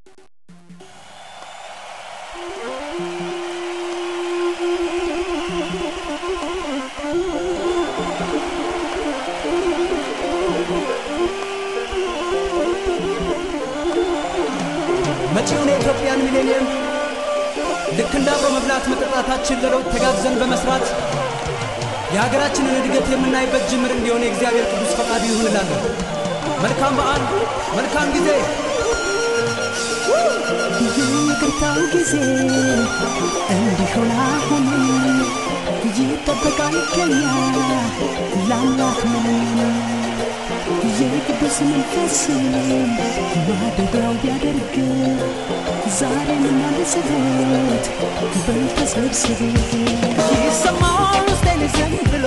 መጪውን የኢትዮጵያን ሚሌኒየም ልክ እንዳብሮ መብላት መጠጣታችን ለለውጥ ተጋግዘን በመስራት የሀገራችንን እድገት የምናይበት ጅምር እንዲሆን የእግዚአብሔር ቅዱስ ፈቃዱ ይሁንላል። መልካም በዓል፣ መልካም ጊዜ። ይቅርታው ጊዜ እንዲሆን አሁን ይጠበቃል ከኛ ለአምላክ ምን የቅዱስ መንፈስ ማደሪያው ቢያደርግ ዛሬም እናንጸሎት በተሰብስበ ይሰማል ውስጤን ዝም ብሎ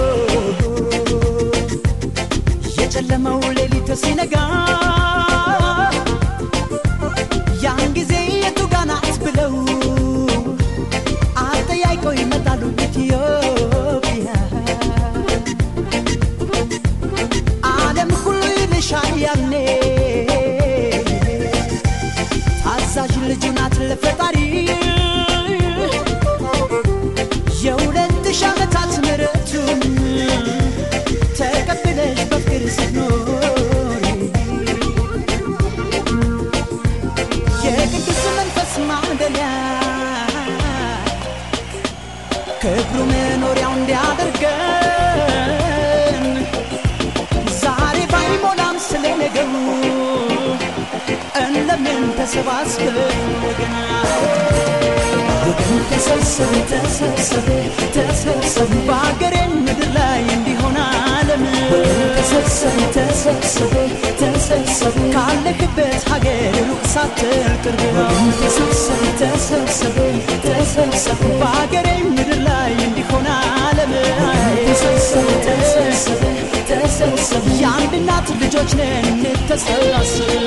የጨለመው ሌሊት ሲነጋ ያን ጊዜ የቱ ጋር ናት ብለው አጠያይቀው ይመጣሉ ኢትዮጵያ ዓለም ሁሉ ይልሻል ያኔ ታዛዥ ልጅ ናት ለፈጣሪ የሁለት ሺህ ዓመታት ምሕረቱን ተቀብለሽ በፍቅር ስትኖሪ የቅዱስ መንፈስ ማደሪያ ክብሩ መኖሪያው እንዲያደርገን ዛሬ ባይሞላም ስለነገሩ እንለምን ተሰባስበን ወገን ተሰብሰብ ተሰብሰብ ተሰብሰብ በአገሬ ምድር ላይ እንዲሆን ዓለም ተሰብሰብ ተሰብሰብ ተሰብሰብ ካለህበት ሀገር ሩቅ ሳትል ቅርብ ተሰብሰብ ተሰብሰብ ተሰብሰብ በአገሬ ምድር ላይ እንዲሆን ዓለም ተሰብሰብ ተሰብሰብ ተሰብሰብ የአንድ እናት ልጆች ነን እንተሰባሰብ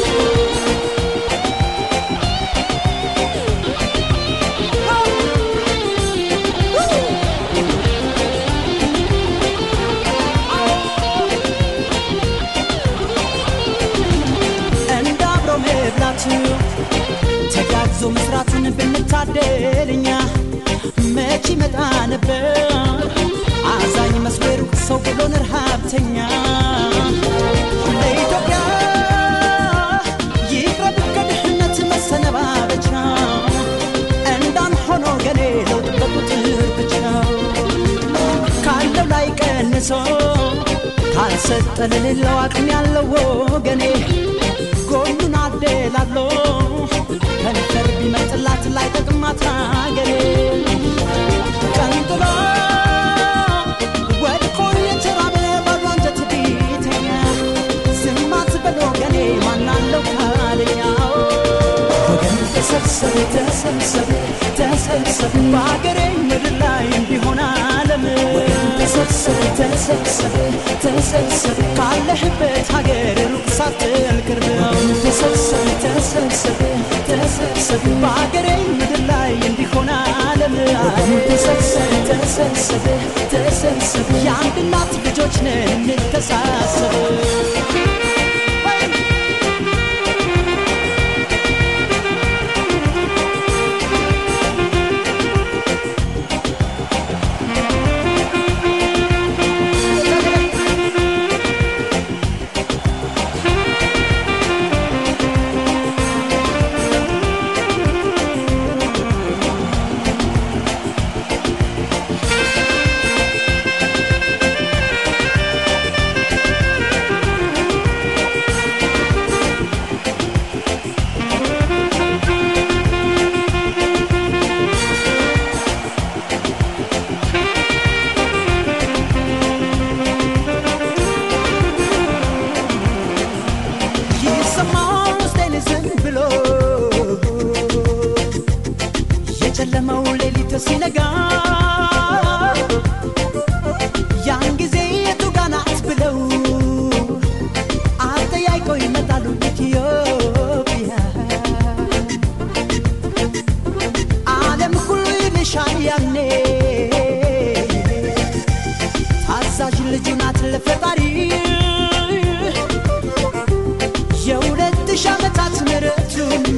ተጋግዞ መስራትን ብንታደልኛ መቼ መጣ ነበር አዛኝ መስበሩ ሰው ብሎን ረሃብተኛ ለኢትዮጵያ ይቅረብ ከድህነት መሰነባበቻ እንዳን ሆኖ ገኔ ለውጥ በቁጥር ብቻ ካለው ላይ ቀንሶ ካልሰጠ ለሌለው አቅም ያለው ወገኔ ጎኑን አደላሎ ከንፈር ቢመጥላት ላይ ተቅማት አገሬ ቀንጥሎ ወድቆ የተራበ ባዶ አንጀት ቢተኛ ዝም አትበል ወገኔ ማናለው ካለኛ ወገን ተሰብሰብ ተሰብሰብ ተሰብሰብ በአገሬ ምድር ላይ እንዲሆን ዓለም ተሰብሰብ ተሰብሰብ ተሰብሰብ ካለህበት ሀገር ሩቅ ሳትል ቅርብ ተሰብሰብ ተሰብሰብ ተሰብሰብ በአገሬ ምድር ላይ እንዲሆን ዓለም ተሰብሰብ ተሰብሰብ ተሰብሰብ የአንድ እናት ልጆች ነን እንተሳሰብ የጨለመው ሌሊት ሲነጋ ያን ጊዜ የቱ ጋር ናት ብለው አጠያይቀው ይመጣሉ ኢትዮጵያ ዓለም ሁሉ ይልሻል ያኔ ታዛዥ ልጅ ናት ለፈጣሪ የሁለት ሺህ ዓመታት ምሕረቱን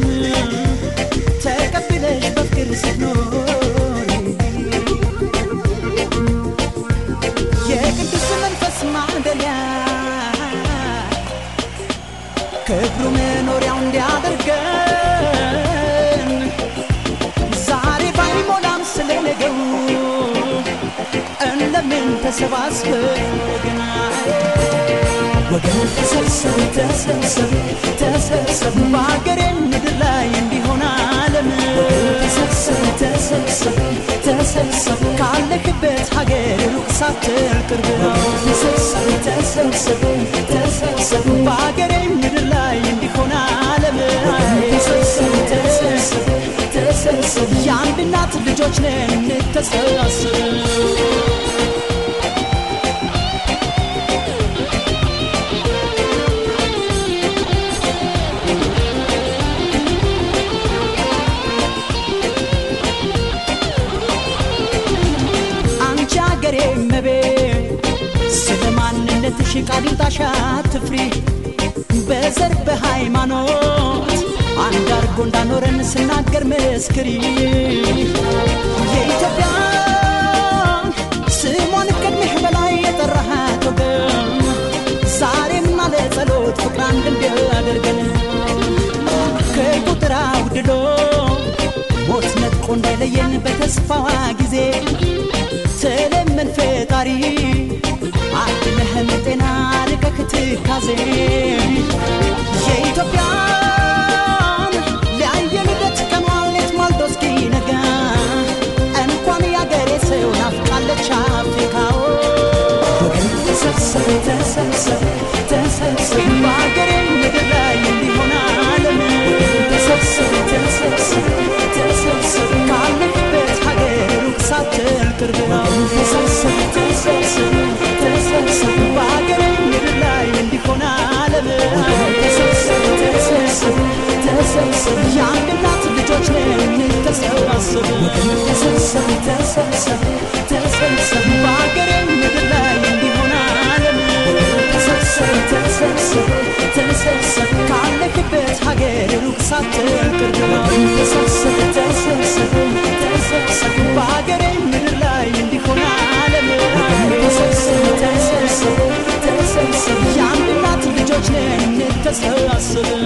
ነን ተሰባስበን ወገን ተሰብሰብ ተሰብሰብ ተሰብሰብ በአገሬ ምድር ላይ እንዲሆን ዓለም ተሰብሰብ ተሰብሰብ ተሰብሰብ ካለህበት ሀገር ሩቅ ሳትል ቅርብ ተሰብሰብ ተሰብሰብ ተሰብሰብ በአገሬ ምድር ላይ እንዲሆን ዓለም ተሰብሰብ ተሰብሰብ ተሰብሰብ የአንድ እናት ልጆች ነን እንተሳሰብ ስለማንነትሽ ቃልን ታሻትፍሪ በዘር በሃይማኖት አንድ አርጎ እንዳኖረን ስናገር መስክሪ የኢትዮጵያ ስሟን ከድምህ በላይ የጠራሃት ወገን ዛሬም አለ ጸሎት ፍቅር አንድ እንዲያደርገን ከቁጥር አውድሎ ሞት ነጥቆ እንዳይለየን በተስፋዋ ጊዜ ተለመን ፈጣሪ አድለህን ጤና ርቀህ ትካዜ የኢትዮጵያን ሊያየንበት ቀኗን ሌት ማልዶ እስኪነጋ እንኳን ያገሬ ሰው ናፍቃለች አፍሪካው ወገን ተሰብሰብ ተሰብሰብ ተሰብሰብ በአገሬ ምድር ላይ እንዲሆን ዓለም ተሰብሰብ ተሰብሰብ ተሰብሰብ ካለህበት ሀገር ሩቅ ሳትል ቅርብ ነው ተሰብሰብ ተሰብሰብ ተሰብሰብ በአገሬ ምድር ላይ እንዲሆን ዓለም ተሰብሰብ ተሰብሰብ ተሰብሰብ የአንድ እናት ልጆች ነን ተሰባሰብ ተሰብሰብ ተሰብሰብ ተሰብሰብ በአገሬ ምድር ላይ እንዲሆን ዓለም ተሰብሰብ ተሰብሰብ ተሰብሰብ ካለህበት ሀገር ሩቅ ሳትል ቅርብ ነው ተሰብሰብ ተሰብሰብ ተሰብሰብ በአገሬ ምድር ላይ እንዲሆን ዓለም ተሰብሰብ ተሰብሰብ ተሰብሰብ የአንድ እናት ልጆች ነን ተሰባሰብ